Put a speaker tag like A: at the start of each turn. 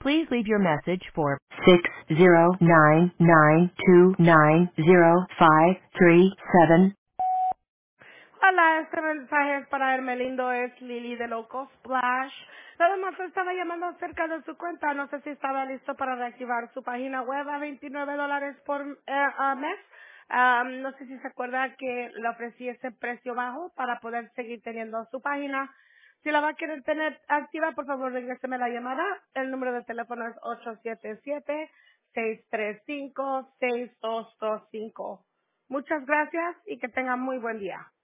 A: Please leave your message for 60992905337.
B: Hola, este mensaje es para Hermelindo, es Lily de Loco Splash. Nada más estaba llamando acerca de su cuenta. No sé si estaba listo para reactivar su página web a $29 por mes. No sé si se acuerda que le ofrecí ese precio bajo para poder seguir teniendo su página. Si la va a querer tener activa, por favor, regréseme la llamada. El número de teléfono es 877-635-6225. Muchas gracias y que tengan muy buen día.